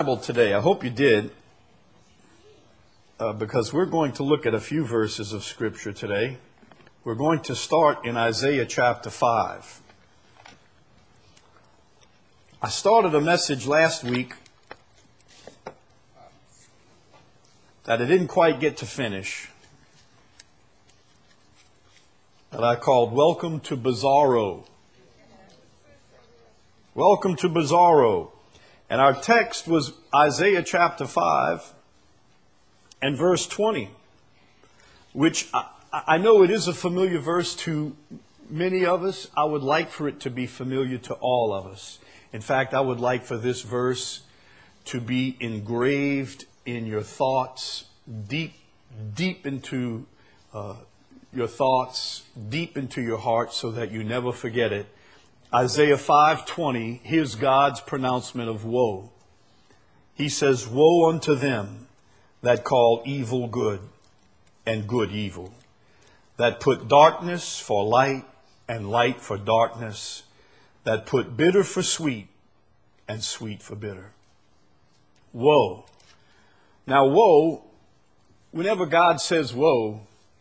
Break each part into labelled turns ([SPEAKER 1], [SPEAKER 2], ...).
[SPEAKER 1] Bible today. I hope you did, because we're going to look at a few verses of Scripture today. We're going to start in Isaiah chapter 5. I started a message last week that I didn't quite get to finish, that I called Welcome to Bizarro. Welcome to Bizarro. And our text was Isaiah chapter 5 and verse 20, which I know it is a familiar verse to many of us. I would like for it to be familiar to all of us. In fact, I would like for this verse to be engraved in your thoughts, deep into your thoughts, deep into your heart, so that you never forget it. Isaiah 5:20, here's God's pronouncement of woe. He says, "Woe unto them that call evil good and good evil, that put darkness for light and light for darkness, that put bitter for sweet and sweet for bitter." Woe. Now, woe, whenever God says woe,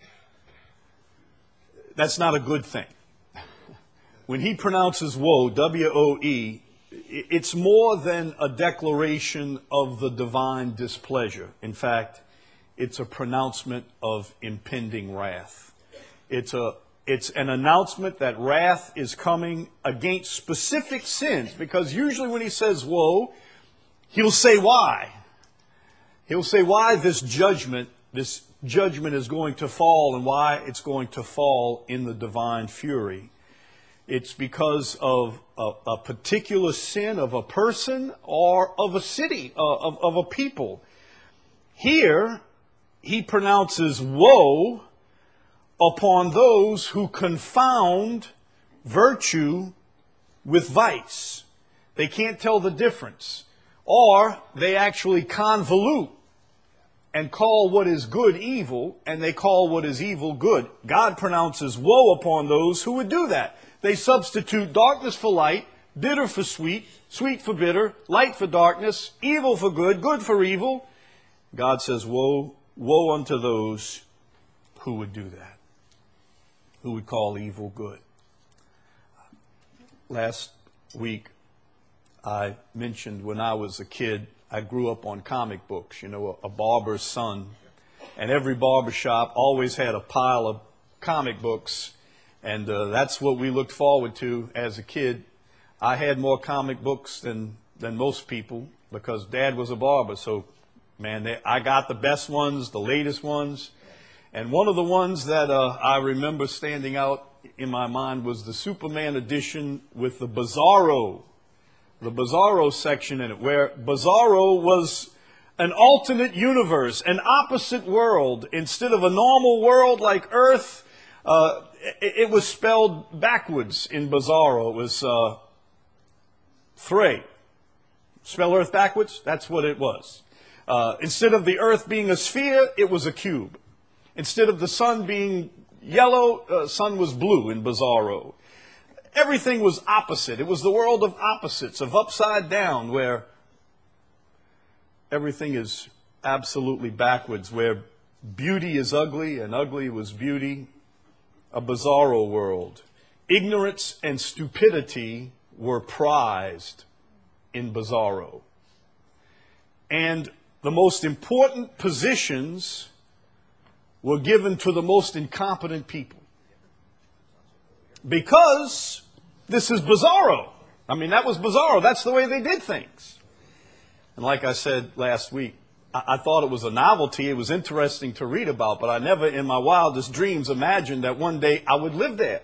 [SPEAKER 1] that's not a good thing. When he pronounces woe, W-O-E, it's more than a declaration of the divine displeasure. In fact, it's a pronouncement of impending wrath. It's an announcement that wrath is coming against specific sins, because usually when he says woe, he'll say why. He'll say why this judgment is going to fall, and why it's going to fall in the divine fury. It's because of a particular sin of a person or of a city, of a people. Here, he pronounces woe upon those who confound virtue with vice. They can't tell the difference. Or they actually convolute and call what is good evil, and they call what is evil good. God pronounces woe upon those who would do that. They substitute darkness for light, bitter for sweet, sweet for bitter, light for darkness, evil for good, good for evil. God says, woe unto those who would do that, who would call evil good. Last week, I mentioned when I was a kid, I grew up on comic books, a barber's son. And every barber shop always had a pile of comic books. And that's what we looked forward to as a kid. I had more comic books than most people, because Dad was a barber. So, man, I got the best ones, the latest ones. And one of the ones that I remember standing out in my mind was the Superman edition with the Bizarro section in it, where Bizarro was an alternate universe, an opposite world. Instead of a normal world like Earth, it was spelled backwards in Bizarro. It was Thray. Spell Earth backwards? That's what it was. Instead of the Earth being a sphere, it was a cube. Instead of the sun being yellow, sun was blue in Bizarro. Everything was opposite. It was the world of opposites, of upside down, where everything is absolutely backwards, where beauty is ugly and ugly was beauty. A Bizarro world. Ignorance and stupidity were prized in Bizarro. And the most important positions were given to the most incompetent people. Because this is Bizarro. I mean, that was Bizarro. That's the way they did things. And like I said last week, I thought it was a novelty. It was interesting to read about, but I never in my wildest dreams imagined that one day I would live there.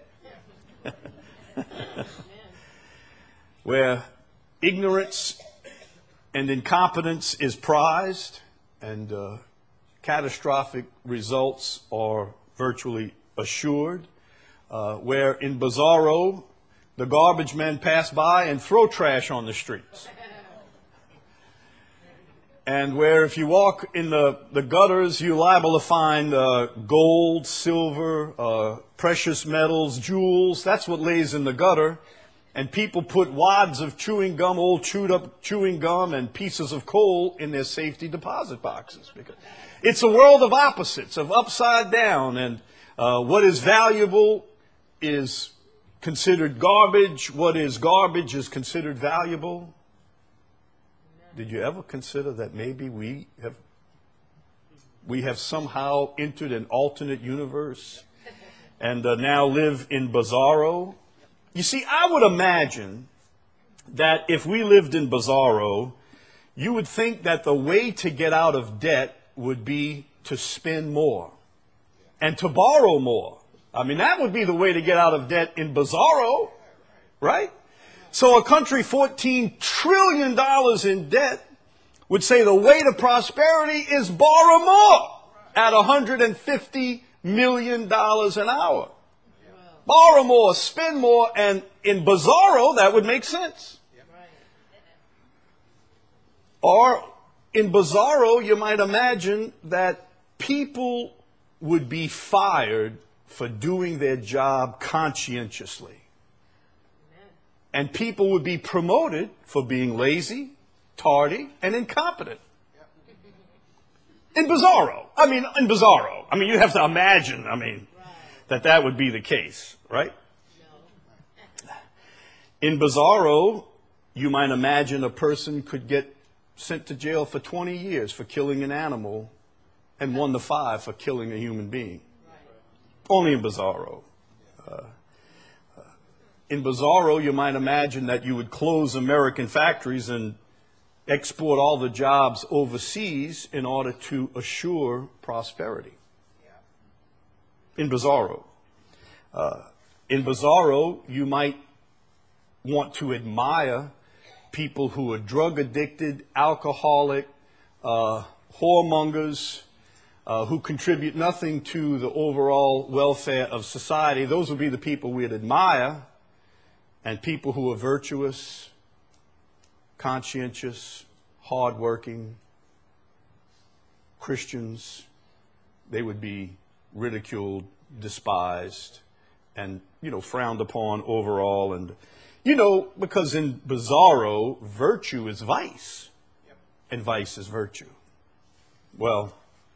[SPEAKER 1] Where ignorance and incompetence is prized, and catastrophic results are virtually assured. Where in Bizarro, the garbage men pass by and throw trash on the streets. And where if you walk in the gutters, you're liable to find gold, silver, precious metals, jewels. That's what lays in the gutter. and people put wads of chewing gum, old chewed up chewing gum, and pieces of coal in their safety deposit boxes. Because it's a world of opposites, of upside down, and what is valuable is considered garbage. What is garbage is considered valuable. Did you ever consider that maybe we have somehow entered an alternate universe and now live in Bizarro? You see, I would imagine that if we lived in Bizarro, you would think that the way to get out of debt would be to spend more and to borrow more. I mean, that would be the way to get out of debt in Bizarro, right? So a country $14 trillion in debt would say the way to prosperity is borrow more at $150 million an hour. Borrow more, spend more, and in Bizarro, that would make sense. Or in Bizarro, you might imagine that people would be fired for doing their job conscientiously. And people would be promoted for being lazy, tardy, and incompetent. In Bizarro. In Bizarro. You have to imagine, that would be the case, right? In Bizarro, you might imagine a person could get sent to jail for 20 years for killing an animal and 1 to 5 for killing a human being. Only in Bizarro. In Bizarro, you might imagine that you would close American factories and export all the jobs overseas in order to assure prosperity. In Bizarro. In Bizarro, you might want to admire people who are drug addicted, alcoholic, whoremongers, who contribute nothing to the overall welfare of society. Those would be the people we'd admire. And people who are virtuous, conscientious, hardworking, Christians, they would be ridiculed, despised, and, frowned upon overall. And, because in Bizarro, virtue is vice, and vice is virtue. Well,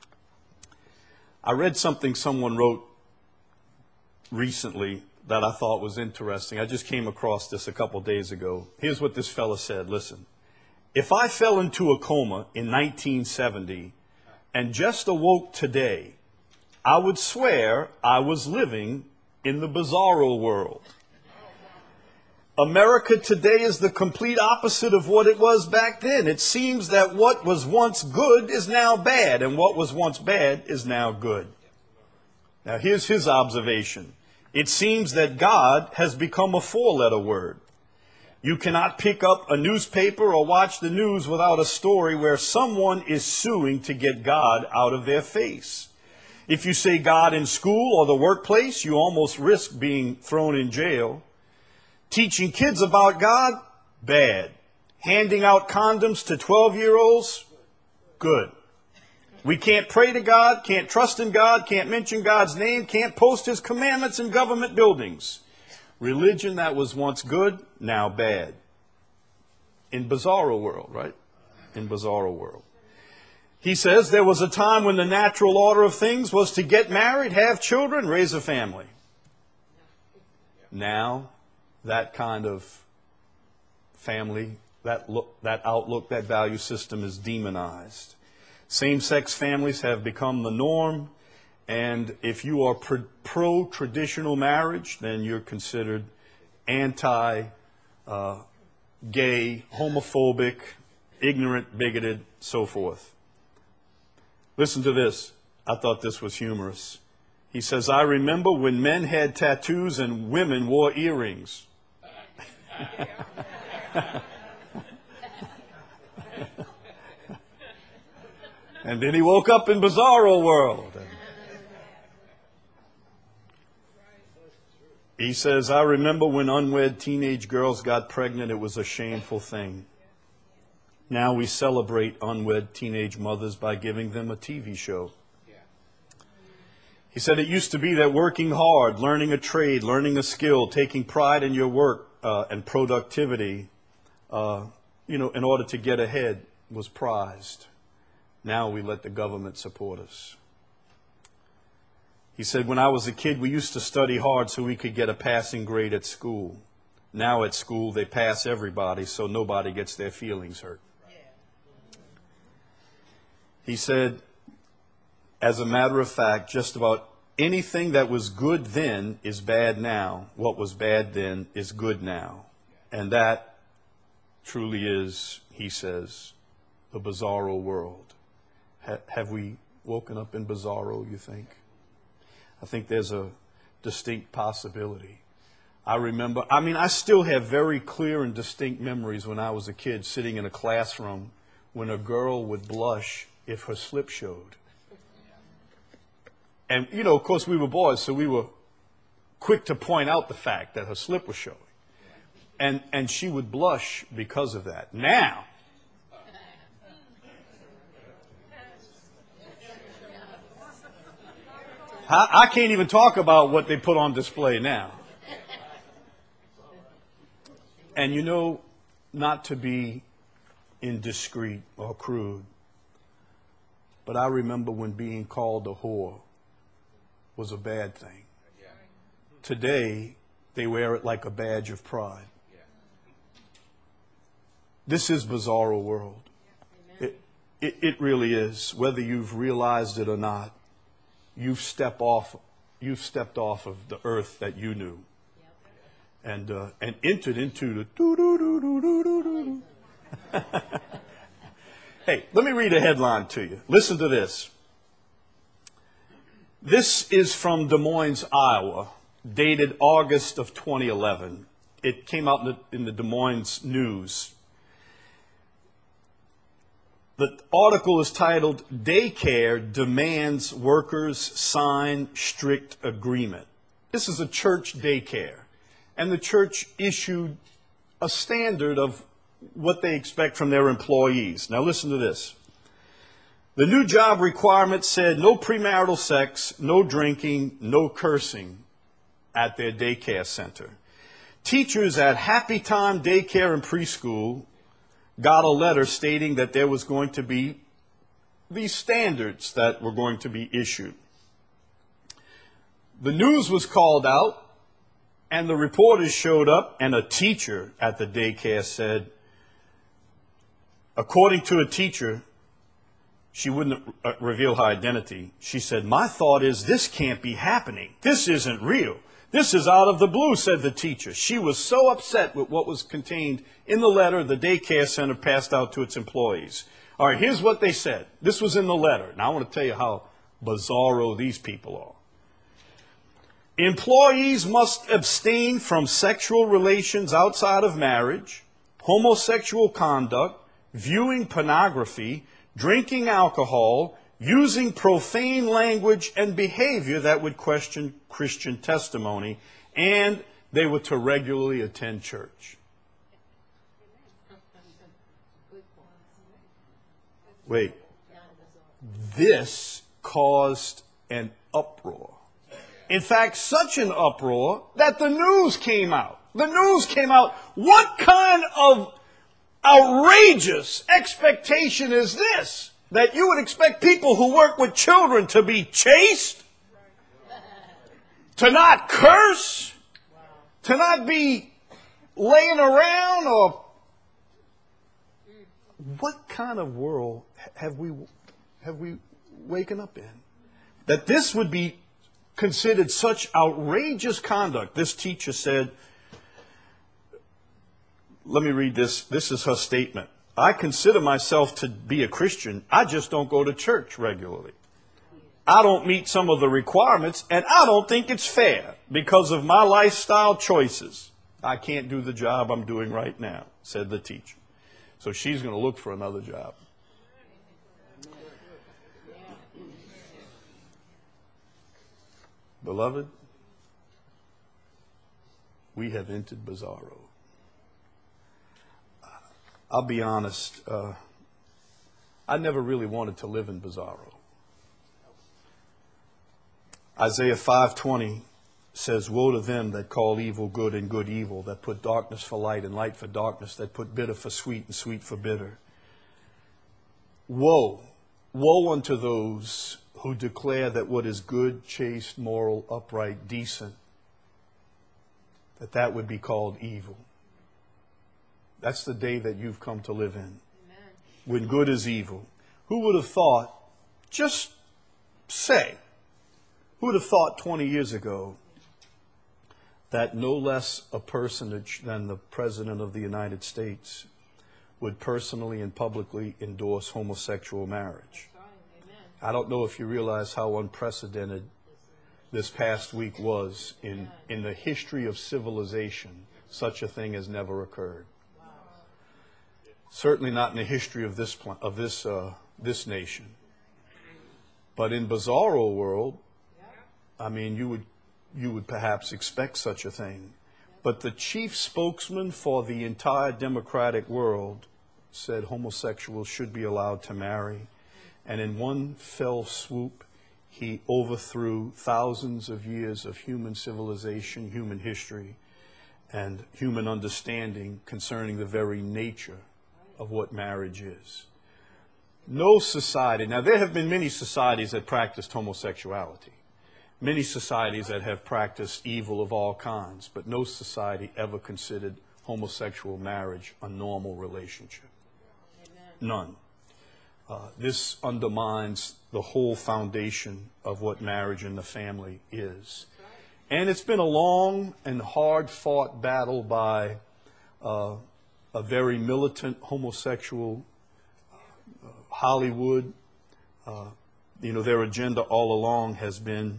[SPEAKER 1] I read something someone wrote recently that I thought was interesting. I just came across this a couple days ago. Here's what this fella said. Listen, if I fell into a coma in 1970 and just awoke today, I would swear I was living in the Bizarro world. America today is the complete opposite of what it was back then. It seems that what was once good is now bad, and what was once bad is now good. Now, here's his observation. It seems that God has become a 4-letter word. You cannot pick up a newspaper or watch the news without a story where someone is suing to get God out of their face. If you say God in school or the workplace, you almost risk being thrown in jail. Teaching kids about God? Bad. Handing out condoms to 12-year-olds? Good. We can't pray to God, can't trust in God, can't mention God's name, can't post His commandments in government buildings. Religion that was once good, now bad. In Bizarro world, right? In Bizarro world. He says there was a time when the natural order of things was to get married, have children, raise a family. Now, that kind of family, that outlook, that value system is demonized. Same-sex families have become the norm, and if you are pro-traditional marriage, then you're considered anti-gay, homophobic, ignorant, bigoted, so forth. Listen to this. I thought this was humorous. He says, I remember when men had tattoos and women wore earrings. And then he woke up in Bizarro world. He says, I remember when unwed teenage girls got pregnant, it was a shameful thing. Now we celebrate unwed teenage mothers by giving them a TV show. He said it used to be that working hard, learning a trade, learning a skill, taking pride in your work and productivity, in order to get ahead was prized. Now we let the government support us. He said, when I was a kid, we used to study hard so we could get a passing grade at school. Now at school, they pass everybody so nobody gets their feelings hurt. He said, as a matter of fact, just about anything that was good then is bad now. What was bad then is good now. And that truly is, he says, the bizarro world. Have we woken up in bizarro, you think? I think there's a distinct possibility. I still have very clear and distinct memories when I was a kid sitting in a classroom when a girl would blush if her slip showed. And, of course, we were boys, so we were quick to point out the fact that her slip was showing. And she would blush because of that. Now, I can't even talk about what they put on display now. And not to be indiscreet or crude, but I remember when being called a whore was a bad thing. Today, they wear it like a badge of pride. This is bizarro world. It really is. Whether you've realized it or not, you've stepped off of the earth that you knew, and entered into the doo-doo-doo-doo-doo-doo-doo. Hey, let me read a headline to you. Listen to this. This is from Des Moines, Iowa, dated August of 2011. It came out in the Des Moines News. The article is titled, "Daycare Demands Workers Sign Strict Agreement." This is a church daycare, and the church issued a standard of what they expect from their employees. Now listen to this. The new job requirement said no premarital sex, no drinking, no cursing at their daycare center. Teachers at Happy Time Daycare and Preschool got a letter stating that there was going to be these standards that were going to be issued. The news was called out, and the reporters showed up, and a teacher at the daycare said, according to a teacher, she wouldn't reveal her identity. She said, "My thought is this can't be happening. This isn't real. This is out of the blue," said the teacher. She was so upset with what was contained in the letter the daycare center passed out to its employees. All right, here's what they said. This was in the letter. Now I want to tell you how bizarro these people are. Employees must abstain from sexual relations outside of marriage, homosexual conduct, viewing pornography, drinking alcohol, using profane language and behavior that would question Christian testimony, and they were to regularly attend church. Wait. This caused an uproar. In fact, such an uproar that the news came out. The news came out. What kind of outrageous expectation is this? That you would expect people who work with children to be chaste? To not curse? To not be laying around? Or what kind of world have we waken up in? That this would be considered such outrageous conduct. This teacher said, let me read this. This is her statement. "I consider myself to be a Christian. I just don't go to church regularly. I don't meet some of the requirements, and I don't think it's fair because of my lifestyle choices. I can't do the job I'm doing right now," said the teacher. So she's going to look for another job. Beloved, we have entered bizarro. I'll be honest, I never really wanted to live in bizarro. Isaiah 5:20 says, woe to them that call evil good and good evil, that put darkness for light and light for darkness, that put bitter for sweet and sweet for bitter. Woe, woe unto those who declare that what is good, chaste, moral, upright, decent, that would be called evil. That's the day that you've come to live in. Amen. When good is evil. Who would have thought, just say, who would have thought 20 years ago that no less a personage than the President of the United States would personally and publicly endorse homosexual marriage? I don't know if you realize how unprecedented this past week was in the history of civilization. Such a thing has never occurred. Certainly not in the history of this nation. But in bizarro world, I mean, you would perhaps expect such a thing. But the chief spokesman for the entire democratic world said homosexuals should be allowed to marry. And in one fell swoop, he overthrew thousands of years of human civilization, human history, and human understanding concerning the very nature of what marriage is. No society, now there have been many societies that practiced homosexuality, many societies that have practiced evil of all kinds, but no society ever considered homosexual marriage a normal relationship. None. This undermines the whole foundation of what marriage and the family is. And it's been a long and hard-fought battle by a very militant homosexual Hollywood. Their agenda all along has been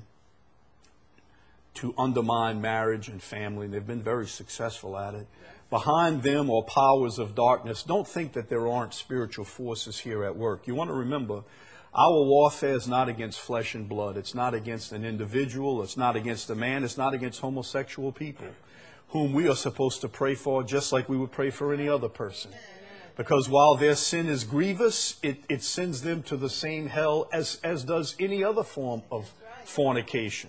[SPEAKER 1] to undermine marriage and family, and they've been very successful at it. Behind them are powers of darkness. Don't think that there aren't spiritual forces here at work. You want to remember, our warfare is not against flesh and blood. It's not against an individual. It's not against a man. It's not against homosexual people, whom we are supposed to pray for just like we would pray for any other person. Because while their sin is grievous, it sends them to the same hell as does any other form of fornication.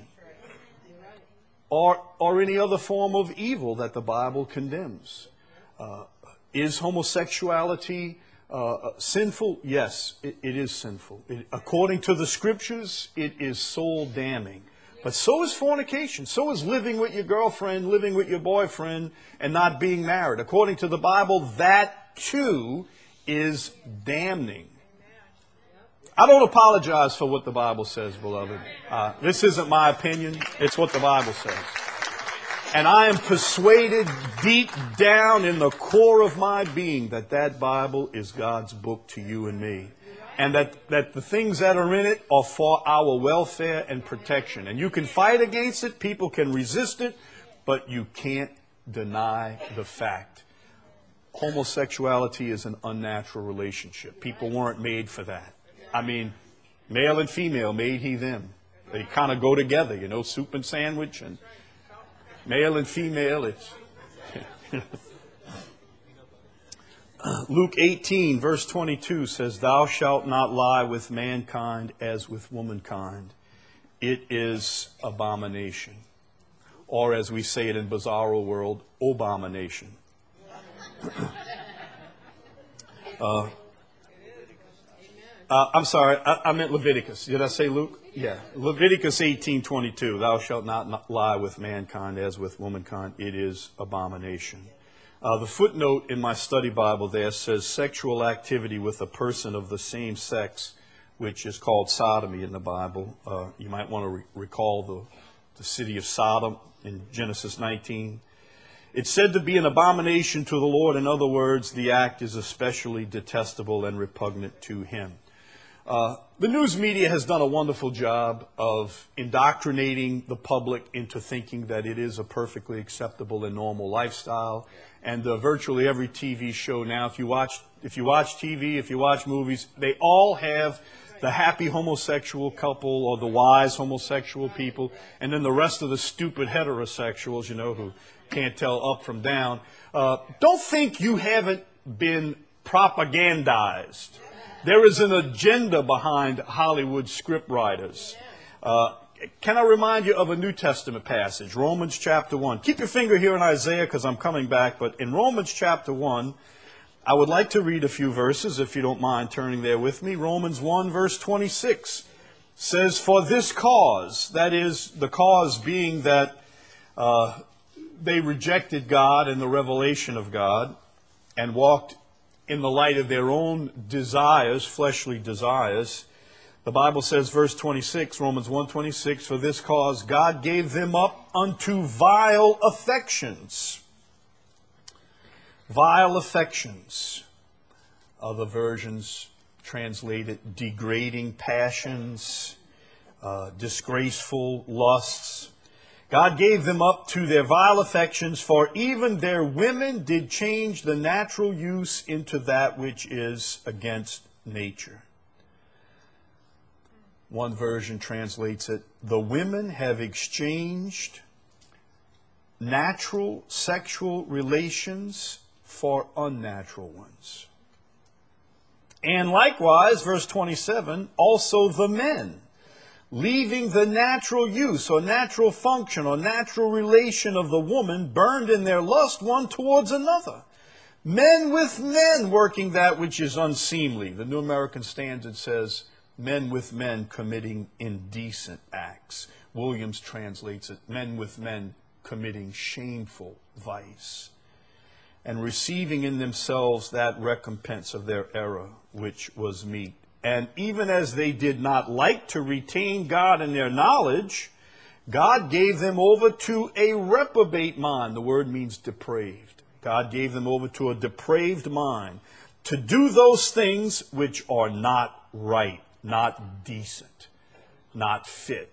[SPEAKER 1] Or any other form of evil that the Bible condemns. Is homosexuality sinful? Yes, it is sinful. According to the Scriptures, it is soul damning. But so is fornication. So is living with your girlfriend, living with your boyfriend, and not being married. According to the Bible, that too is damning. I don't apologize for what the Bible says, beloved. This isn't my opinion. It's what the Bible says. And I am persuaded deep down in the core of my being that Bible is God's book to you and me. And that the things that are in it are for our welfare and protection. And you can fight against it. People can resist it. But you can't deny the fact. Homosexuality is an unnatural relationship. People weren't made for that. I mean, male and female, made he them. They kind of go together, soup and sandwich, and male and female, it's... Luke 18, verse 22 says, Thou shalt not lie with mankind as with womankind. It is abomination. Or as we say it in bizarro world, abomination. I'm sorry, I meant Leviticus. Did I say Luke? Yeah. Leviticus 18:22. Thou shalt not lie with mankind as with womankind. It is abomination. The footnote in my study Bible there says sexual activity with a person of the same sex, which is called sodomy in the Bible. You might want to recall the city of Sodom in Genesis 19. It's said to be an abomination to the Lord. In other words, the act is especially detestable and repugnant to Him. The news media has done a wonderful job of indoctrinating the public into thinking that it is a perfectly acceptable and normal lifestyle. And virtually every TV show now, if you watch TV, if you watch movies, they all have the happy homosexual couple or the wise homosexual people, and then the rest of the stupid heterosexuals, who can't tell up from down. Don't think you haven't been propagandized. There is an agenda behind Hollywood scriptwriters. can I remind you of a New Testament passage, Romans chapter 1. Keep your finger here in Isaiah because I'm coming back, but in Romans chapter 1, I would like to read a few verses, if you don't mind turning there with me. Romans 1, verse 26 says, "For this cause," that is, the cause being that they rejected God and the revelation of God and walked in the light of their own desires, fleshly desires. The Bible says, verse 26, Romans 1:26, "For this cause God gave them up unto vile affections." Vile affections. Other versions translate it degrading passions, disgraceful lusts. God gave them up to their vile affections, for even their women did change the natural use into that which is against nature. One version translates it, "The women have exchanged natural sexual relations for unnatural ones." And likewise, verse 27, "Also the men, leaving the natural use or natural function or natural relation of the woman, burned in their lust one towards another. Men with men working that which is unseemly." The New American Standard says, "Men with men committing indecent acts." Williams translates it, "Men with men committing shameful vice, and receiving in themselves that recompense of their error which was meet. And even as they did not like to retain God in their knowledge, God gave them over to a reprobate mind." The word means depraved. God gave them over to a depraved mind to do those things which are not right, not decent, not fit.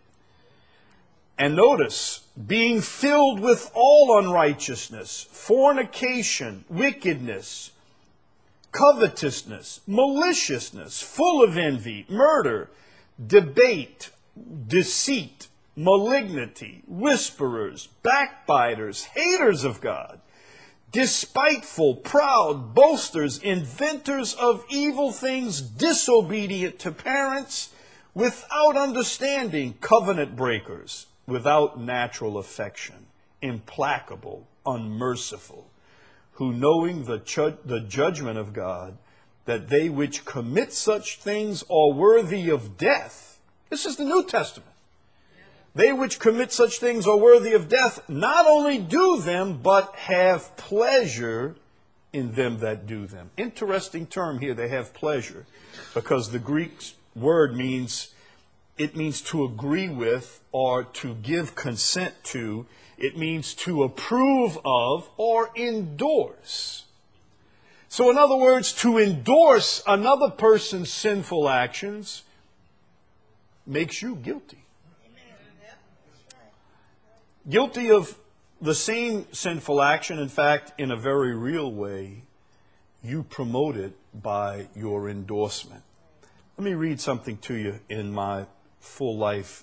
[SPEAKER 1] And notice, "being filled with all unrighteousness, fornication, wickedness, covetousness, maliciousness, full of envy, murder, debate, deceit, malignity, whisperers, backbiters, haters of God, despiteful, proud, boasters, inventors of evil things, disobedient to parents, without understanding, covenant breakers, without natural affection, implacable, unmerciful, who knowing the judgment of God, that they which commit such things are worthy of death." This is the New Testament. "They which commit such things are worthy of death, not only do them, but have pleasure in them that do them." Interesting term here, they have pleasure, because the Greek word means to agree with or to give consent to. It means to approve of or endorse. So in other words, to endorse another person's sinful actions makes you guilty. Guilty of the same sinful action. In fact, in a very real way, you promote it by your endorsement. Let me read something to you in my full life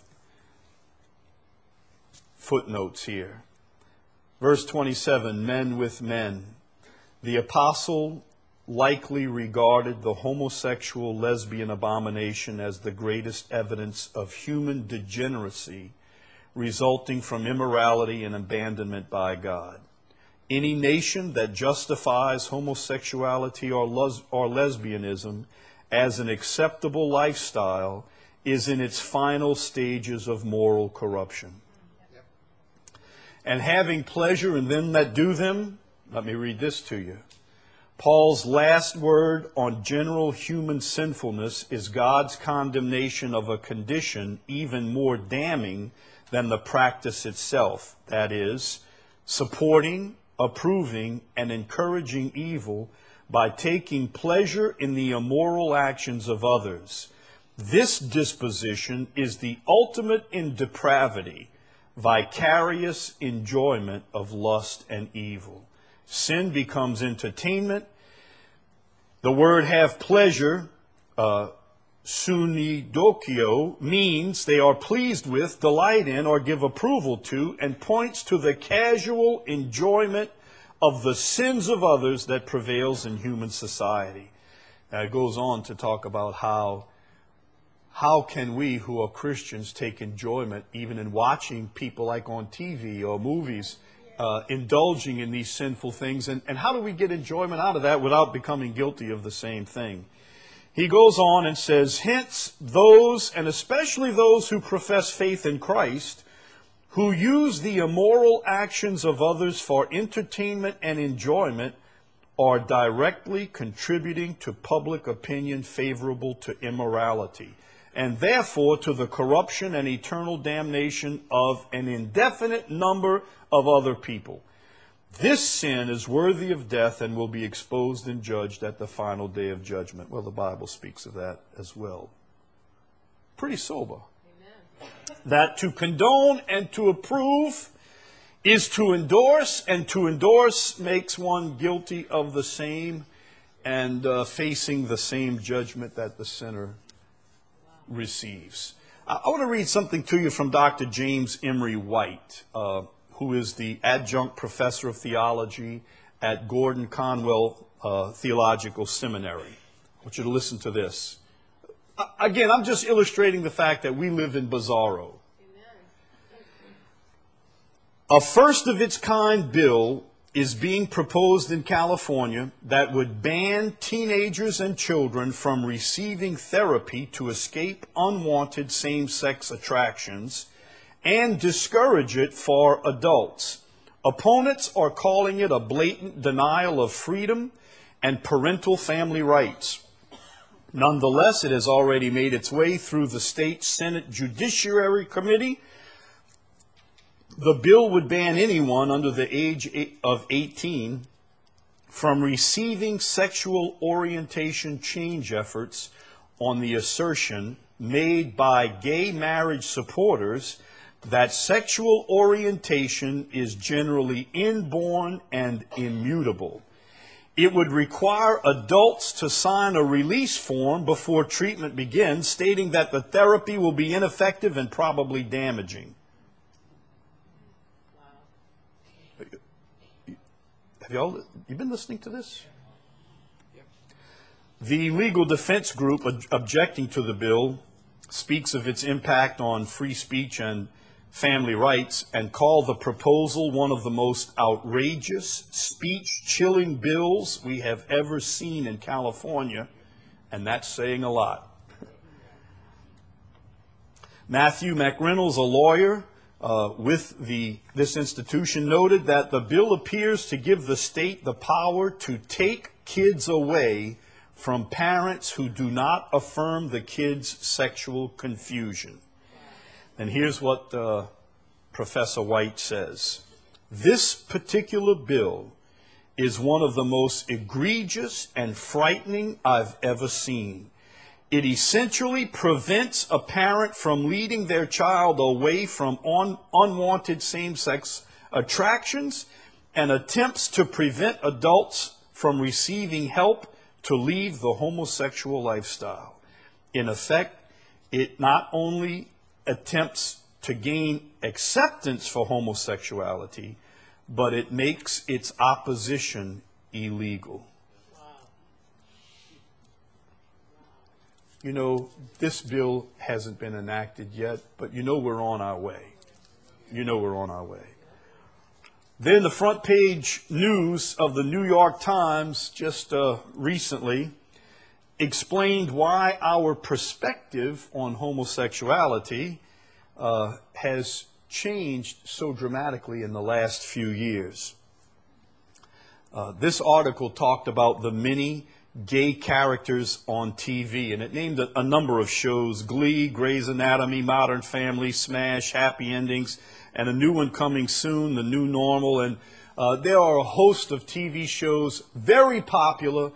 [SPEAKER 1] footnotes here. Verse 27, "Men with men." The apostle likely regarded the homosexual lesbian abomination as the greatest evidence of human degeneracy resulting from immorality and abandonment by God. Any nation that justifies homosexuality or lesbianism as an acceptable lifestyle is in its final stages of moral corruption. And having pleasure in them that do them, let me read this to you. Paul's last word on general human sinfulness is God's condemnation of a condition even more damning than the practice itself. That is, supporting, approving, and encouraging evil by taking pleasure in the immoral actions of others. This disposition is the ultimate in depravity, vicarious enjoyment of lust and evil. Sin becomes entertainment. The word "have pleasure," sunidokio, means they are pleased with, delight in, or give approval to, and points to the casual enjoyment of the sins of others that prevails in human society. Now it goes on to talk about how how can we who are Christians take enjoyment even in watching people like on TV or movies indulging in these sinful things? And how do we get enjoyment out of that without becoming guilty of the same thing? He goes on and says, hence those, and especially those who profess faith in Christ, who use the immoral actions of others for entertainment and enjoyment, are directly contributing to public opinion favorable to immorality, and therefore to the corruption and eternal damnation of an indefinite number of other people. This sin is worthy of death and will be exposed and judged at the final day of judgment. Well, the Bible speaks of that as well. Pretty sober. Amen. That to condone and to approve is to endorse, and to endorse makes one guilty of the same and facing the same judgment that the sinner receives. I want to read something to you from Dr. James Emery White, who is the adjunct professor of theology at Gordon Conwell Theological Seminary. I want you to listen to this. Again, I'm just illustrating the fact that we live in Bizarro. A first-of-its-kind bill is being proposed in California that would ban teenagers and children from receiving therapy to escape unwanted same-sex attractions and discourage it for adults. Opponents are calling it a blatant denial of freedom and parental family rights. Nonetheless, it has already made its way through the state Senate Judiciary Committee. The bill would ban anyone under the age of 18 from receiving sexual orientation change efforts on the assertion made by gay marriage supporters that sexual orientation is generally inborn and immutable. It would require adults to sign a release form before treatment begins, stating that the therapy will be ineffective and probably damaging. Have you been listening to this? The legal defense group objecting to the bill speaks of its impact on free speech and family rights and called the proposal one of the most outrageous, speech-chilling bills we have ever seen in California, and that's saying a lot. Matthew McReynolds, a lawyer with this institution, noted that the bill appears to give the state the power to take kids away from parents who do not affirm the kids' sexual confusion. And here's what Professor White says. This particular bill is one of the most egregious and frightening I've ever seen. It essentially prevents a parent from leading their child away from unwanted same-sex attractions and attempts to prevent adults from receiving help to leave the homosexual lifestyle. In effect, it not only attempts to gain acceptance for homosexuality, but it makes its opposition illegal. You know, this bill hasn't been enacted yet, but you know we're on our way. You know we're on our way. Then the front page news of the New York Times just recently explained why our perspective on homosexuality has changed so dramatically in the last few years. This article talked about the many gay characters on TV, and it named a number of shows: Glee, Grey's Anatomy, Modern Family, Smash, Happy Endings, and a new one coming soon, The New Normal. And there are a host of TV shows, very popular,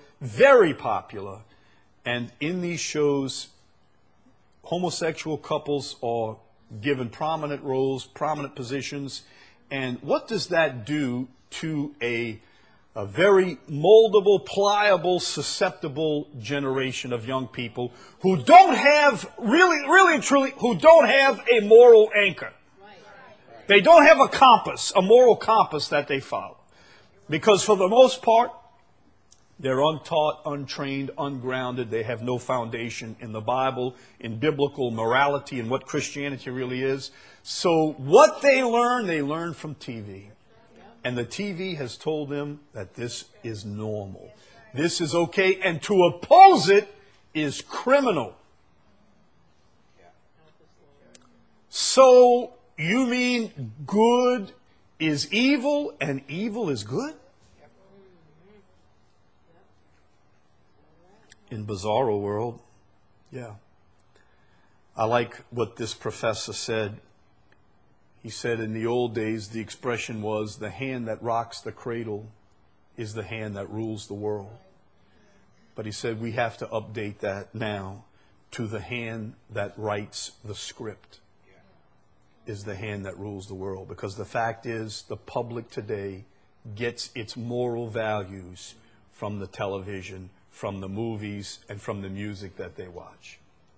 [SPEAKER 1] and in these shows, homosexual couples are given prominent roles, prominent positions. And what does that do to a very moldable, pliable, susceptible generation of young people who don't have, really and truly, who don't have a moral anchor? They don't have a compass, a moral compass that they follow. Because for the most part, They're untaught, untrained, ungrounded. They have no foundation in the Bible, in biblical morality, and what Christianity really is. So what they learn from TV. And the TV has told them that this is normal. This is okay. And to oppose it is criminal. So you mean good is evil and evil is good? In Bizarro world, yeah. I like what this professor said. He said in the old days, the expression was, the hand that rocks the cradle is the hand that rules the world. But he said we have to update that now to the hand that writes the script is the hand that rules the world. Because the fact is, the public today gets its moral values from the television, from the movies, and from the music that they watch.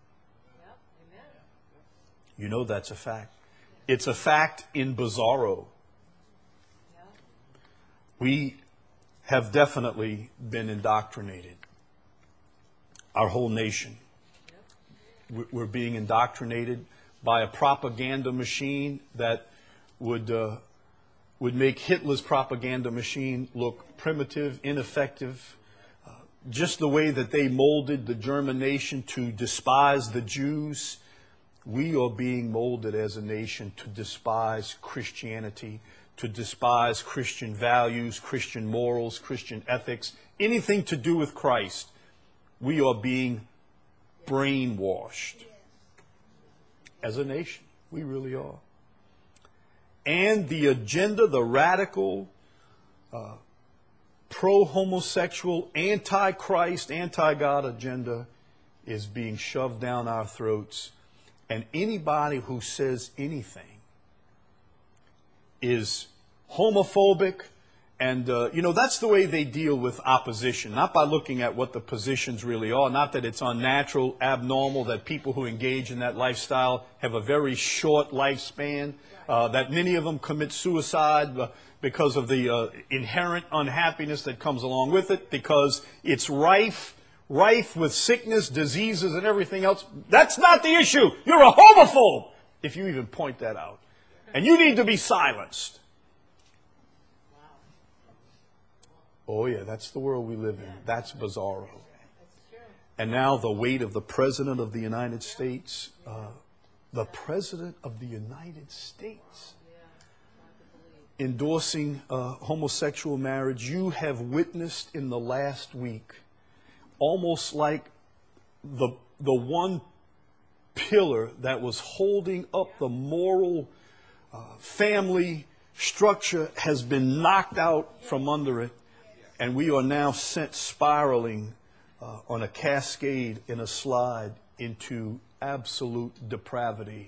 [SPEAKER 1] You know that's a fact. It's a fact in Bizarro. We have definitely been indoctrinated. Our whole nation. We're being indoctrinated by a propaganda machine that would make Hitler's propaganda machine look primitive, ineffective. Just the way that they molded the German nation to despise the Jews, we are being molded as a nation to despise Christianity, to despise Christian values, Christian morals, Christian ethics, anything to do with Christ. We are being brainwashed as a nation. We really are. And the agenda, the radical, pro-homosexual, anti-Christ, anti-God agenda is being shoved down our throats. And anybody who says anything is homophobic. And, that's the way they deal with opposition. Not by looking at what the positions really are. Not that it's unnatural, abnormal, that people who engage in that lifestyle have a very short lifespan. That many of them commit suicide because of the inherent unhappiness that comes along with it. Because it's rife with sickness, diseases, and everything else. That's not the issue. You're a homophobe, if you even point that out. And you need to be silenced. Oh, yeah, that's the world we live in. That's Bizarro. And now the weight of the President of the United States, the President of the United States, endorsing homosexual marriage. You have witnessed in the last week almost like the one pillar that was holding up the moral family structure has been knocked out from under it. And we are now sent spiraling on a cascade in a slide into absolute depravity.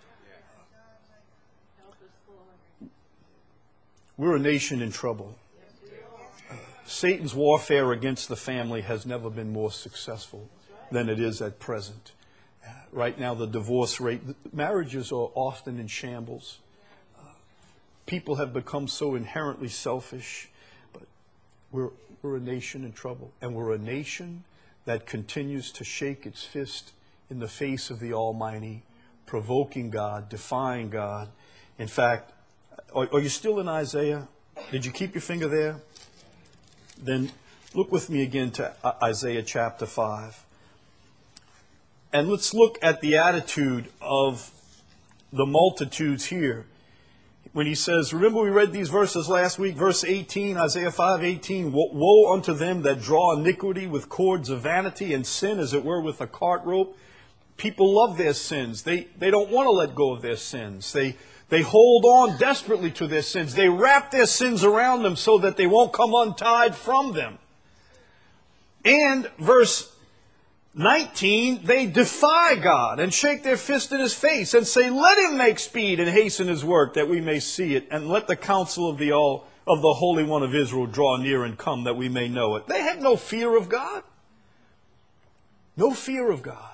[SPEAKER 1] We're a nation in trouble. Satan's warfare against the family has never been more successful than it is at present. Right now, the divorce rate, marriages are often in shambles. People have become so inherently selfish. We're a nation in trouble, and we're a nation that continues to shake its fist in the face of the Almighty, provoking God, defying God. In fact, are you still in Isaiah? Did you keep your finger there? Then look with me again to Isaiah chapter 5. And let's look at the attitude of the multitudes here. When he says, remember we read these verses last week, verse 18, Isaiah 5:18, woe unto them that draw iniquity with cords of vanity and sin, as it were, with a cart rope. People love their sins. They don't want to let go of their sins. They hold on desperately to their sins. They wrap their sins around them so that they won't come untied from them. And verse 19, they defy God and shake their fist in His face and say, let Him make speed and hasten His work that we may see it, and let the counsel of the Holy One of Israel draw near and come that we may know it. They have no fear of God. No fear of God.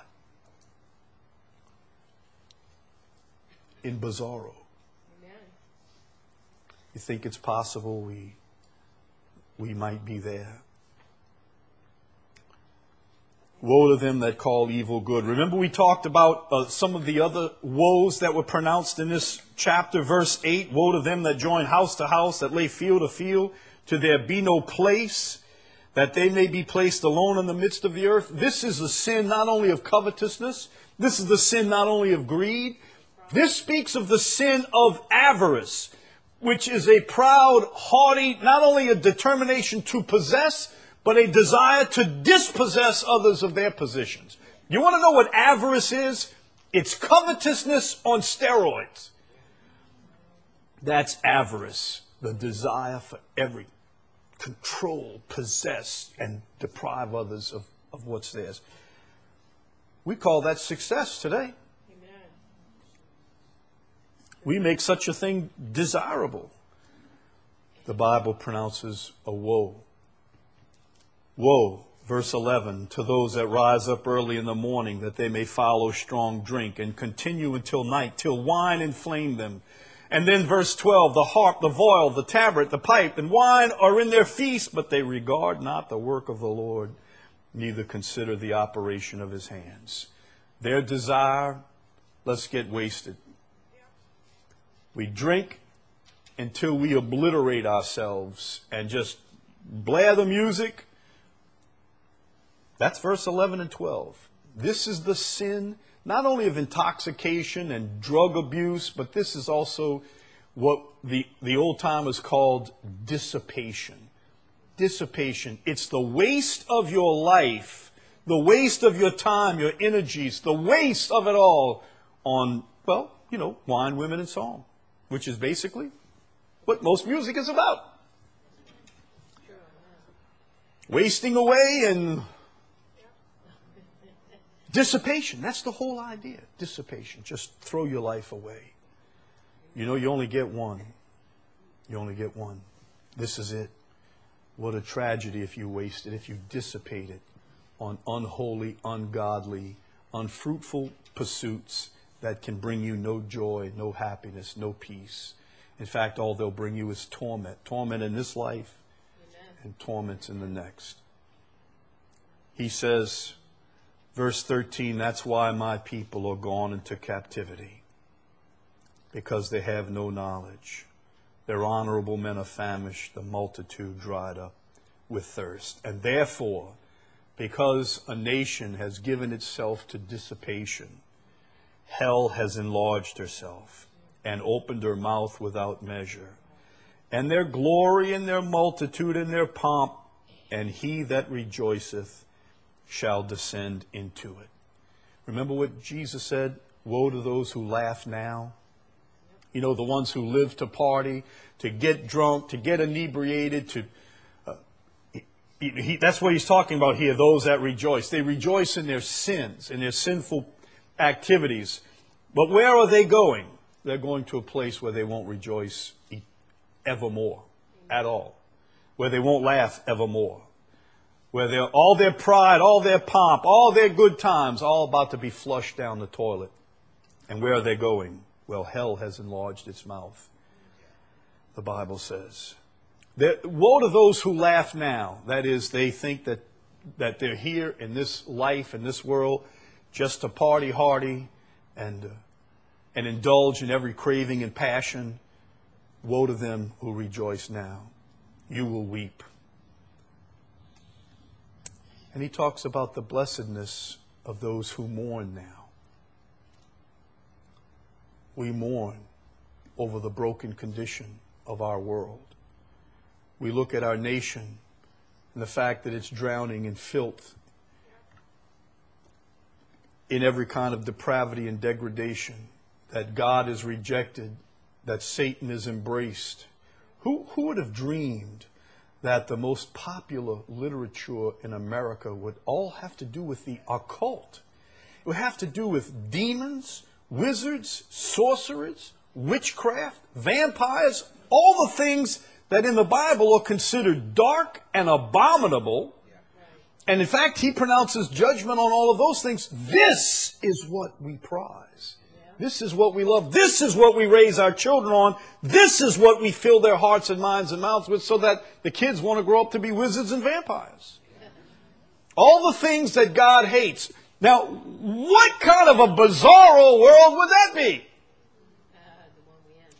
[SPEAKER 1] In Bizarro. You think it's possible we might be there? Woe to them that call evil good. Remember we talked about some of the other woes that were pronounced in this chapter, verse 8. Woe to them that join house to house, that lay field to field, to there be no place, that they may be placed alone in the midst of the earth. This is the sin not only of covetousness, this is the sin not only of greed. This speaks of the sin of avarice, which is a proud, haughty, not only a determination to possess, but a desire to dispossess others of their possessions. You want to know what avarice is? It's covetousness on steroids. That's avarice, the desire for every control, possess, and deprive others of what's theirs. We call that success today. Amen. We make such a thing desirable. The Bible pronounces a woe. Woe, verse 11, to those that rise up early in the morning, that they may follow strong drink and continue until night, till wine inflame them. And then verse 12, the harp, the viol, the tabret, the pipe, and wine are in their feast, but they regard not the work of the Lord, neither consider the operation of his hands. Their desire, let's get wasted. We drink until we obliterate ourselves and just blare the music. That's verse 11 and 12. This is the sin, not only of intoxication and drug abuse, but this is also what the old timers called dissipation. Dissipation. It's the waste of your life, the waste of your time, your energies, the waste of it all on, well, wine, women, and song, which is basically what most music is about. Wasting away and dissipation. That's the whole idea. Dissipation. Just throw your life away. You only get one. You only get one. This is it. What a tragedy if you waste it, if you dissipate it on unholy, ungodly, unfruitful pursuits that can bring you no joy, no happiness, no peace. In fact, all they'll bring you is torment. Torment in this life. Amen. And torments in the next. He says, verse 13, that's why my people are gone into captivity, because they have no knowledge. Their honorable men are famished, the multitude dried up with thirst. And therefore, because a nation has given itself to dissipation, hell has enlarged herself and opened her mouth without measure. And their glory and their multitude and their pomp, and he that rejoiceth shall descend into it. Remember what Jesus said? Woe to those who laugh now. The ones who live to party, to get drunk, to get inebriated, that's what he's talking about here, those that rejoice. They rejoice in their sins, in their sinful activities. But where are they going? They're going to a place where they won't rejoice evermore at all, where they won't laugh evermore, where all their pride, all their pomp, all their good times, all about to be flushed down the toilet. And where are they going? Well, hell has enlarged its mouth, the Bible says. Woe to those who laugh now. That is, they think that they're here in this life, in this world, just to party hardy and indulge in every craving and passion. Woe to them who rejoice now. You will weep. And he talks about the blessedness of those who mourn now. We mourn over the broken condition of our world. We look at our nation and the fact that it's drowning in filth, in every kind of depravity and degradation, that God is rejected, that Satan is embraced. Who would have dreamed that the most popular literature in America would all have to do with the occult? It would have to do with demons, wizards, sorcerers, witchcraft, vampires, all the things that in the Bible are considered dark and abominable. And in fact, he pronounces judgment on all of those things. This is what we prize. This is what we love. This is what we raise our children on. This is what we fill their hearts and minds and mouths with, so that the kids want to grow up to be wizards and vampires. All the things that God hates. Now, what kind of a bizarro world would that be?
[SPEAKER 2] The one we in.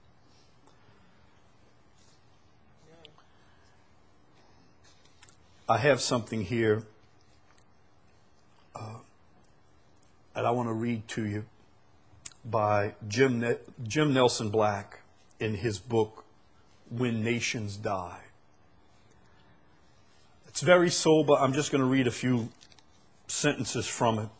[SPEAKER 1] I have something here that I want to read to you by Jim Nelson Black in his book, When Nations Die. It's very sober. I'm just going to read a few sentences from it.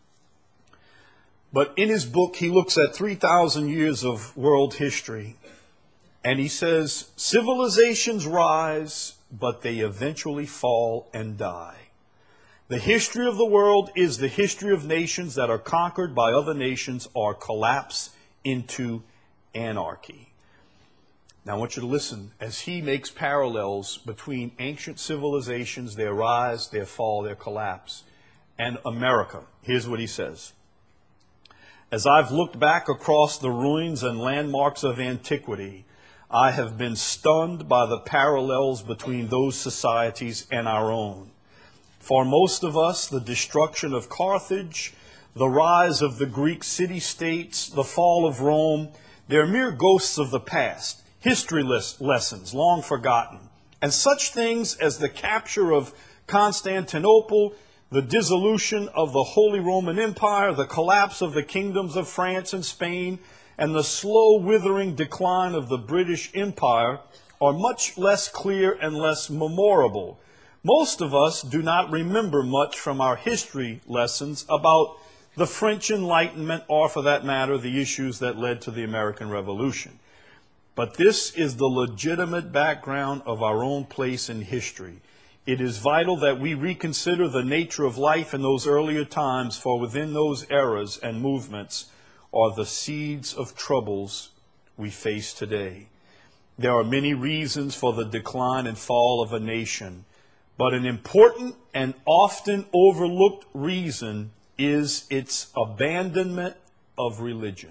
[SPEAKER 1] But in his book, he looks at 3,000 years of world history, and he says, civilizations rise, but they eventually fall and die. The history of the world is the history of nations that are conquered by other nations or collapse into anarchy. Now I want you to listen as he makes parallels between ancient civilizations, their rise, their fall, their collapse, and America. Here's what he says. As I've looked back across the ruins and landmarks of antiquity, I have been stunned by the parallels between those societies and our own. For most of us, the destruction of Carthage, the rise of the Greek city-states, the fall of Rome, they're mere ghosts of the past, history lessons long forgotten. And such things as the capture of Constantinople, the dissolution of the Holy Roman Empire, the collapse of the kingdoms of France and Spain, and the slow withering decline of the British Empire are much less clear and less memorable. Most of us do not remember much from our history lessons about the French Enlightenment, or for that matter, the issues that led to the American Revolution. But this is the legitimate background of our own place in history. It is vital that we reconsider the nature of life in those earlier times, for within those eras and movements are the seeds of troubles we face today. There are many reasons for the decline and fall of a nation, but an important and often overlooked reason is its abandonment of religion.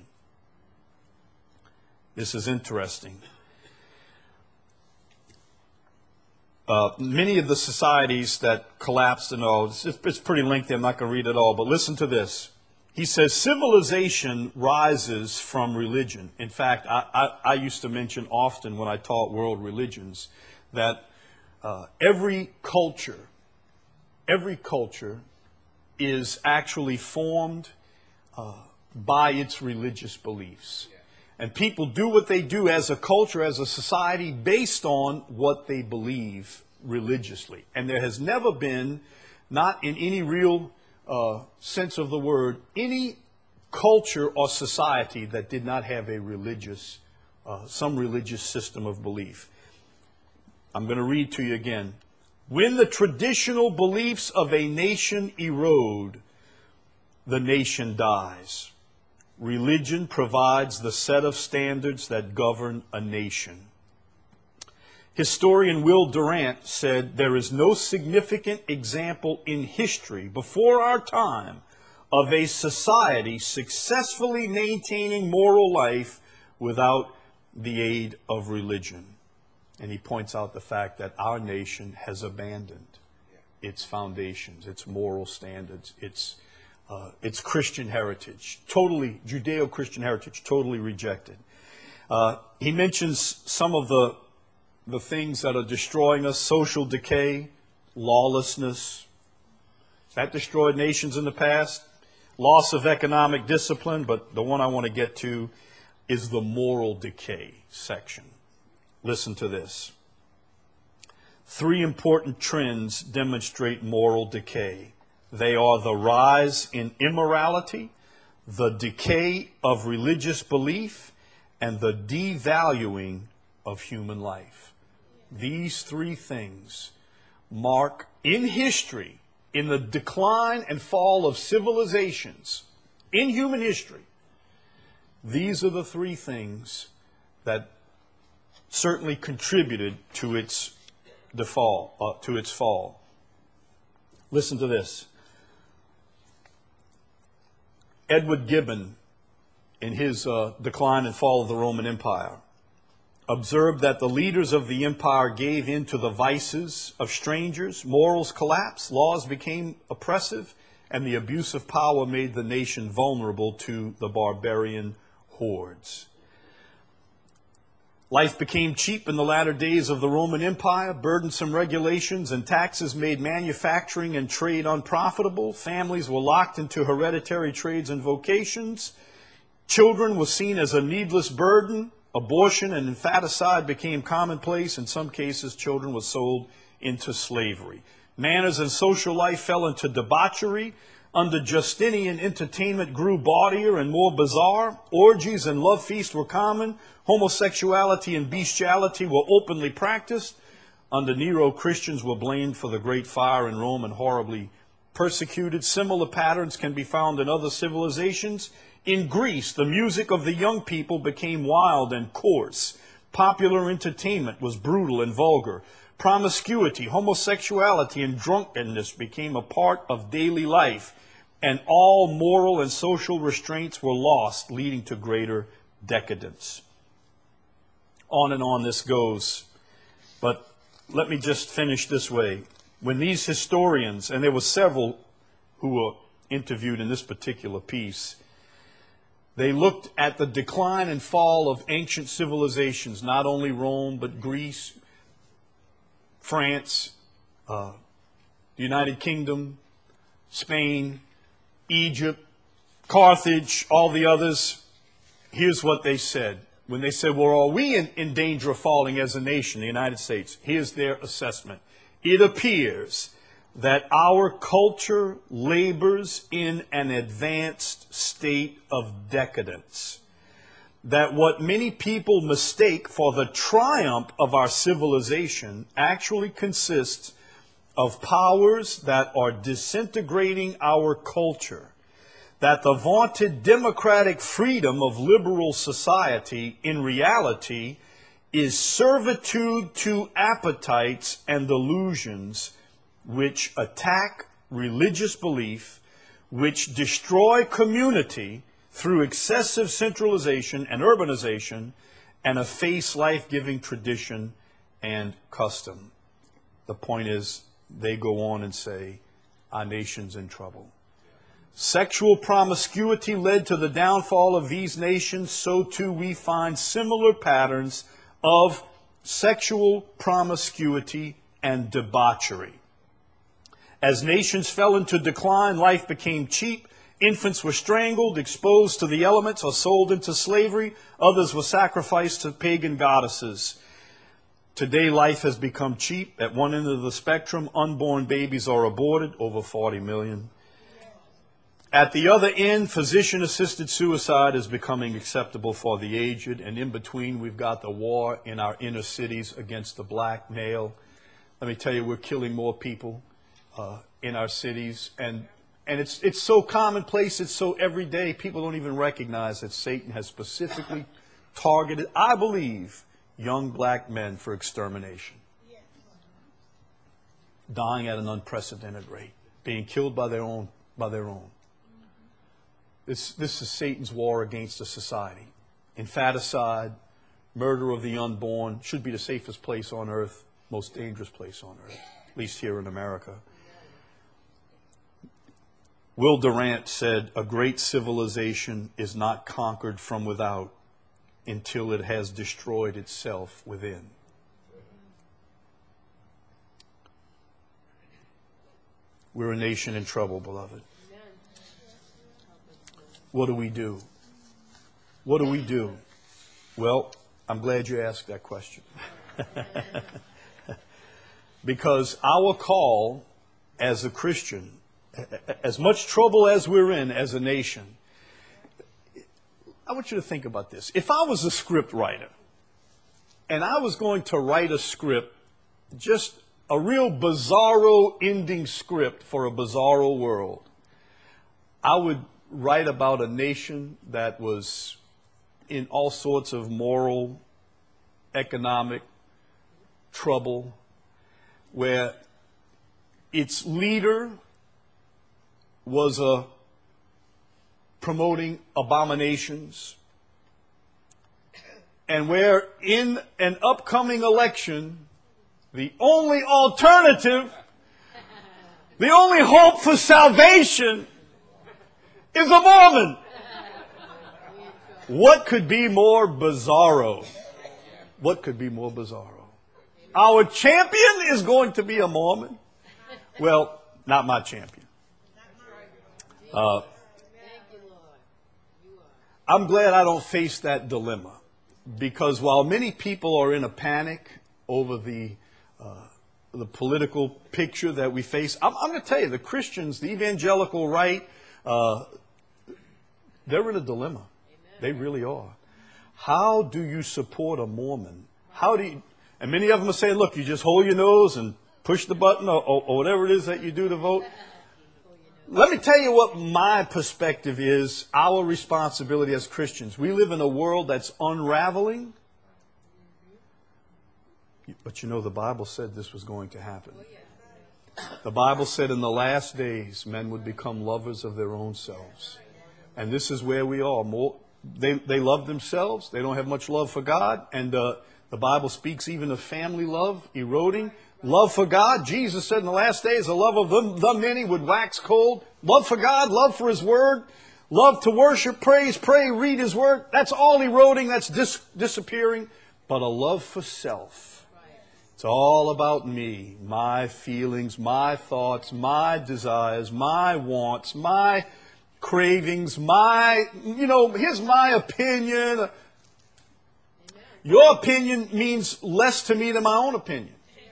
[SPEAKER 1] This is interesting. Many of the societies that collapsed and all, it's pretty lengthy, I'm not going to read it all, but listen to this. He says, civilization rises from religion. In fact, I used to mention often when I taught world religions that every culture is actually formed by its religious beliefs. And people do what they do as a culture, as a society, based on what they believe religiously. And there has never been, not in any real sense of the word, any culture or society that did not have a religious, some religious system of belief. I'm going to read to you again. When the traditional beliefs of a nation erode, the nation dies. Religion provides the set of standards that govern a nation. Historian Will Durant said, there is no significant example in history before our time of a society successfully maintaining moral life without the aid of religion. And he points out the fact that our nation has abandoned its foundations, its moral standards, its Christian heritage, totally, Judeo-Christian heritage, totally rejected. He mentions some of the things that are destroying us: social decay, lawlessness. That destroyed nations in the past. Loss of economic discipline, but the one I want to get to is the moral decay section. Listen to this. 3 important trends demonstrate moral decay. They are the rise in immorality, the decay of religious belief, and the devaluing of human life. These 3 things mark in history, in the decline and fall of civilizations, in human history, these are the 3 things that certainly contributed to its fall. Listen to this. Edward Gibbon, in his Decline and Fall of the Roman Empire, observed that the leaders of the empire gave in to the vices of strangers, morals collapsed, laws became oppressive, and the abuse of power made the nation vulnerable to the barbarian hordes. Life became cheap in the latter days of the Roman Empire. Burdensome regulations and taxes made manufacturing and trade unprofitable. Families were locked into hereditary trades and vocations. Children were seen as a needless burden. Abortion and infanticide became commonplace. In some cases, children were sold into slavery. Manners and social life fell into debauchery. Under Justinian, entertainment grew bawdier and more bizarre. Orgies and love feasts were common. Homosexuality and bestiality were openly practiced. Under Nero, Christians were blamed for the great fire in Rome and horribly persecuted. Similar patterns can be found in other civilizations. In Greece, the music of the young people became wild and coarse. Popular entertainment was brutal and vulgar. Promiscuity, homosexuality, and drunkenness became a part of daily life, and all moral and social restraints were lost, leading to greater decadence. On and on this goes, but let me just finish this way. When these historians, and there were several who were interviewed in this particular piece, they looked at the decline and fall of ancient civilizations, not only Rome, but Greece, France, the United Kingdom, Spain, Egypt, Carthage, all the others. Here's what they said. When they said, well, are we in danger of falling as a nation, the United States? Here's their assessment. It appears that our culture labors in an advanced state of decadence. That what many people mistake for the triumph of our civilization actually consists of powers that are disintegrating our culture. That the vaunted democratic freedom of liberal society in reality is servitude to appetites and delusions which attack religious belief, which destroy community through excessive centralization and urbanization, and efface life-giving tradition and custom. The point is, they go on and say, our nation's in trouble. Sexual promiscuity led to the downfall of these nations, so too we find similar patterns of sexual promiscuity and debauchery. As nations fell into decline, life became cheap. Infants were strangled, exposed to the elements, or sold into slavery. Others were sacrificed to pagan goddesses. Today, life has become cheap. At one end of the spectrum, unborn babies are aborted, over 40 million. At the other end, physician-assisted suicide is becoming acceptable for the aged. And in between, we've got the war in our inner cities against the black male. Let me tell you, we're killing more people in our cities. And it's so commonplace, it's so everyday, people don't even recognize that Satan has specifically targeted, I believe, young black men for extermination. Dying at an unprecedented rate, being killed by their own. This is Satan's war against a society. Infanticide, murder of the unborn should be the safest place on earth, most dangerous place on earth, at least here in America. Will Durant said, a great civilization is not conquered from without until it has destroyed itself within. We're a nation in trouble, beloved. What do we do? What do we do? Well, I'm glad you asked that question. Because our call as a Christian, as much trouble as we're in as a nation, I want you to think about this. If I was a script writer, and I was going to write a script, just a real bizarro ending script for a bizarro world, I would write about a nation that was in all sorts of moral, economic trouble, where its leader was promoting abominations, And where in an upcoming election, the only alternative, the only hope for salvation is a Mormon. What could be more bizarro? What could be more bizarro? Our champion is going to be a Mormon. Well, not my champion. I'm glad I don't face that dilemma, because while many people are in a panic over the political picture that we face, I'm going to tell you, the Christians, the evangelical right, they're in a dilemma. They really are. How do you support a Mormon? How do you? And many of them are saying, look, you just hold your nose and push the button or whatever it is that you do to vote. Let me tell you what my perspective is, our responsibility as Christians. We live in a world that's unraveling. But you know, the Bible said this was going to happen. The Bible said in the last days, men would become lovers of their own selves. And this is where we are. They love themselves. They don't have much love for God. And the Bible speaks even of family love eroding. Love for God. Jesus said in the last days, the love of the many would wax cold. Love for God, love for His Word, love to worship, praise, pray, read His Word. That's all eroding. That's disappearing. But a love for self. It's all about me, my feelings, my thoughts, my desires, my wants, my cravings, here's my opinion. Your opinion means less to me than my own opinion.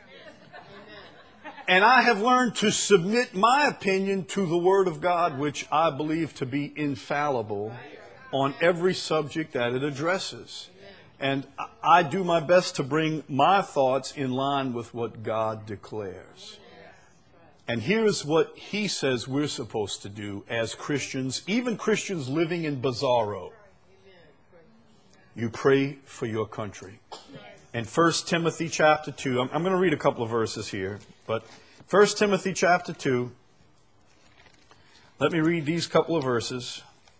[SPEAKER 1] And I have learned to submit my opinion to the Word of God, which I believe to be infallible on every subject that it addresses. And I do my best to bring my thoughts in line with what God declares. And here's what He says we're supposed to do as Christians, even Christians living in bizarro. You pray for your country. In 1 Timothy chapter 2, I'm going to read a couple of verses here, but 1 Timothy chapter 2, let me read these couple of verses.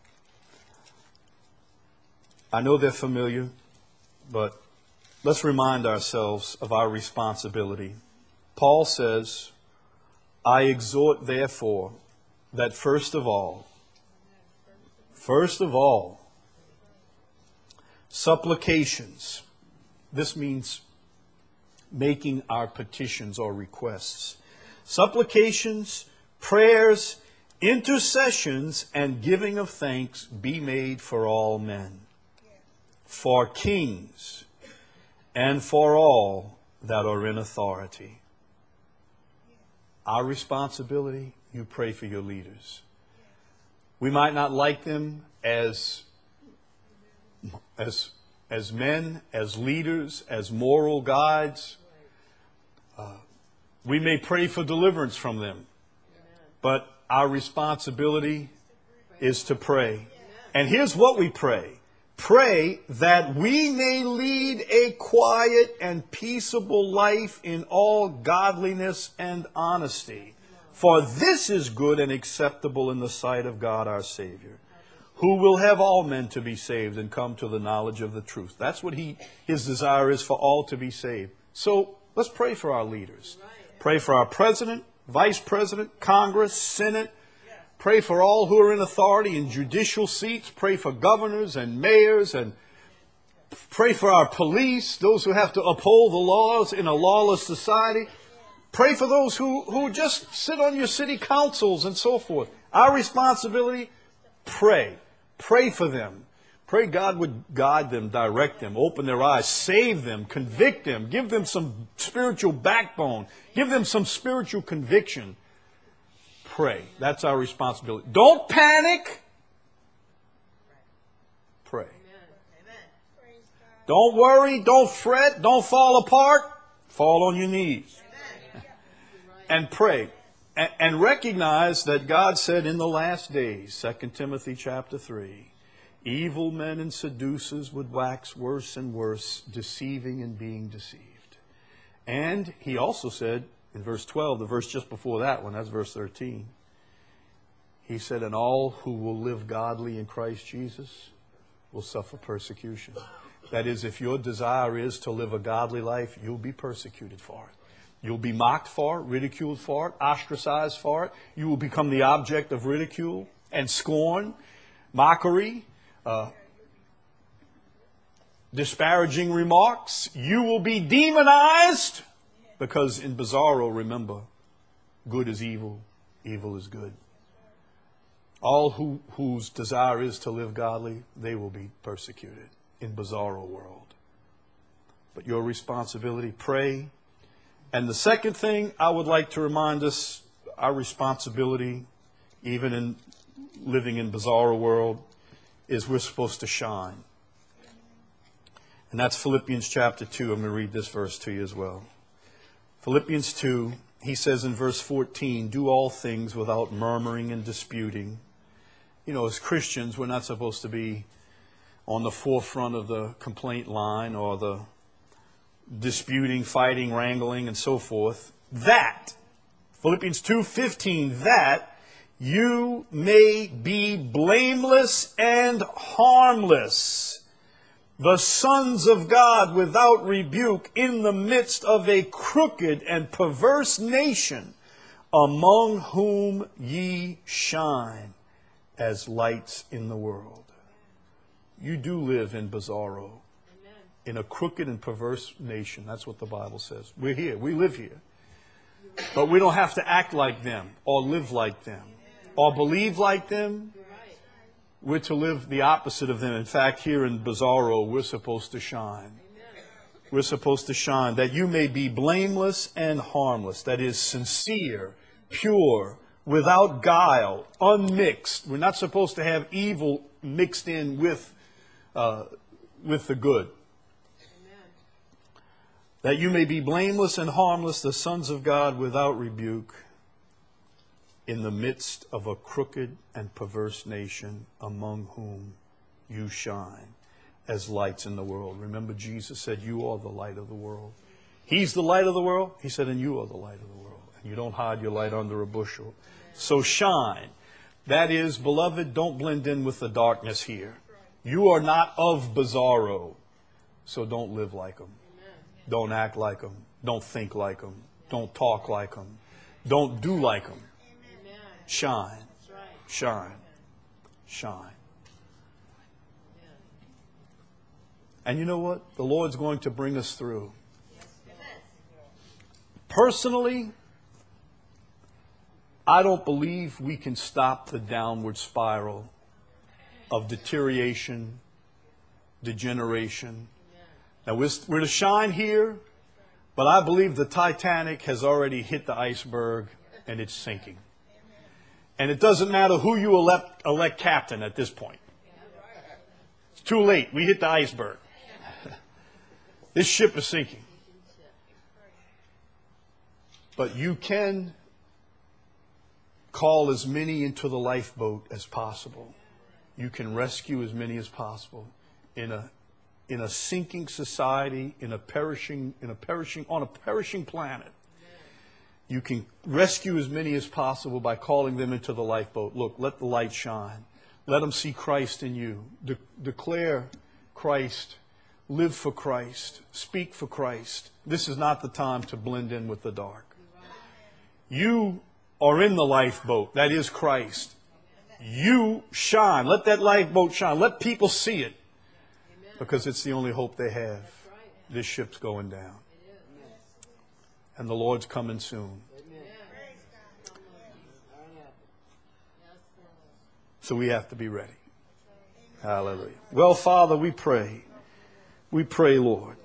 [SPEAKER 1] I know they're familiar, but let's remind ourselves of our responsibility. Paul says, I exhort therefore that first of all, supplications. This means making our petitions or requests. Supplications, prayers, intercessions, and giving of thanks be made for all men, for kings, and for all that are in authority. Our responsibility, you pray for your leaders. We might not like them as men, as leaders, as moral guides. We may pray for deliverance from them. But our responsibility is to pray. And here's what we pray. Pray that we may lead a quiet and peaceable life in all godliness and honesty. For this is good and acceptable in the sight of God our Savior, who will have all men to be saved and come to the knowledge of the truth. That's what His desire is, for all to be saved. So let's pray for our leaders. Pray for our president, vice president, Congress, Senate. Pray for all who are in authority in judicial seats. Pray for governors and mayors, and pray for our police, those who have to uphold the laws in a lawless society. Pray for those who just sit on your city councils and so forth. Our responsibility, pray. Pray for them. Pray God would guide them, direct them, open their eyes, save them, convict them, give them some spiritual backbone, give them some spiritual conviction. Pray. That's our responsibility. Don't panic. Pray. Don't worry. Don't fret. Don't fall apart. Fall on your knees. And pray. And recognize that God said in the last days, 2 Timothy chapter 3, evil men and seducers would wax worse and worse, deceiving and being deceived. And He also said, in verse 12, the verse just before that one, that's verse 13. He said, and all who will live godly in Christ Jesus will suffer persecution. That is, if your desire is to live a godly life, you'll be persecuted for it. You'll be mocked for it, ridiculed for it, ostracized for it. You will become the object of ridicule and scorn, mockery, disparaging remarks. You will be demonized because in Bizarro, remember, good is evil, evil is good. All whose desire is to live godly, they will be persecuted in Bizarro world. But your responsibility, pray. And the second thing I would like to remind us, our responsibility, even in living in Bizarro world, is we're supposed to shine. And that's Philippians chapter 2. I'm going to read this verse to you as well. Philippians 2, he says in verse 14, do all things without murmuring and disputing. You know, as Christians, we're not supposed to be on the forefront of the complaint line or the disputing, fighting, wrangling, and so forth. That, Philippians 2:15, that you may be blameless and harmless, the sons of God without rebuke in the midst of a crooked and perverse nation, among whom ye shine as lights in the world. You do live in Bizarro, in a crooked and perverse nation. That's what the Bible says. We're here. We live here. But we don't have to act like them or live like them or believe like them. We're to live the opposite of them. In fact, here in Bizarro, we're supposed to shine. We're supposed to shine, that you may be blameless and harmless. That is, sincere, pure, without guile, unmixed. We're not supposed to have evil mixed in with the good. That you may be blameless and harmless, the sons of God without rebuke, in the midst of a crooked and perverse nation, among whom you shine as lights in the world. Remember, Jesus said, you are the light of the world. He's the light of the world. He said, and you are the light of the world. And you don't hide your light under a bushel. So shine. That is, beloved, don't blend in with the darkness here. You are not of Bizarro, so don't live like them. Don't act like them. Don't think like them. Don't talk like them. Don't do like them. Shine. Shine. Shine. And you know what? The Lord's going to bring us through. Personally, I don't believe we can stop the downward spiral of deterioration, degeneration. Now, we're to shine here, but I believe the Titanic has already hit the iceberg and it's sinking. And it doesn't matter who you elect captain at this point. It's too late. We hit the iceberg. This ship is sinking. But you can call as many into the lifeboat as possible. You can rescue as many as possible in a sinking society, on a perishing planet. You can rescue as many as possible by calling them into the lifeboat. Look, let the light shine. Let them see Christ in you. Declare Christ. Live for Christ. Speak for Christ. This is not the time to blend in with the dark. You are in the lifeboat. That is Christ. You shine. Let that lifeboat shine. Let people see it. Because it's the only hope they have. This ship's going down. And the Lord's coming soon. So we have to be ready. Hallelujah. Well, Father, we pray. We pray, Lord,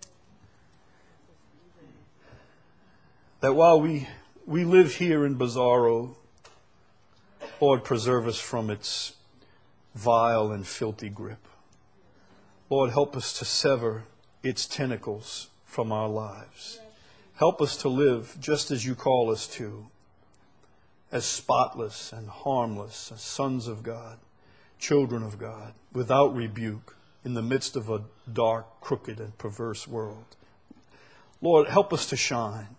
[SPEAKER 1] that while we live here in Bizarro, Lord, preserve us from its vile and filthy grip. Lord, help us to sever its tentacles from our lives. Help us to live just as you call us to, as spotless and harmless, as sons of God, children of God, without rebuke, in the midst of a dark, crooked, and perverse world. Lord, help us to shine.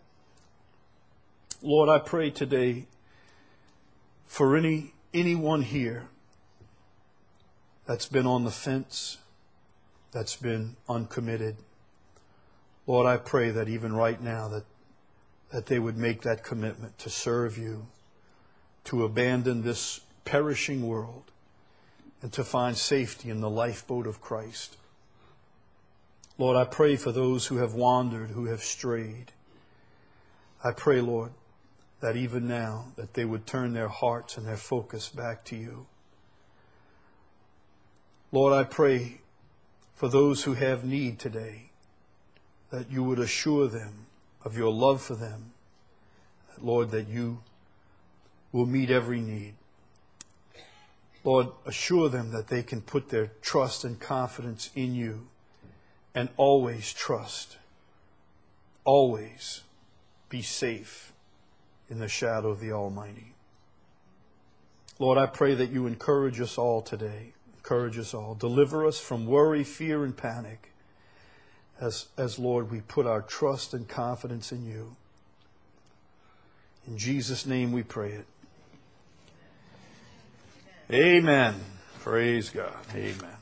[SPEAKER 1] Lord, I pray today for anyone here that's been on the fence, that's been uncommitted. Lord, I pray that even right now that they would make that commitment to serve you, to abandon this perishing world, and to find safety in the lifeboat of Christ. Lord, I pray for those who have wandered, who have strayed. I pray, Lord, that even now that they would turn their hearts and their focus back to you. Lord, I pray for those who have need today, that you would assure them of your love for them. Lord, that you will meet every need. Lord, assure them that they can put their trust and confidence in you and always trust, always be safe in the shadow of the Almighty. Lord, I pray that you encourage us all today. Encourage us all. Deliver us from worry, fear, and panic as Lord, we put our trust and confidence in you. In Jesus' name we pray it. Amen. Praise God. Amen.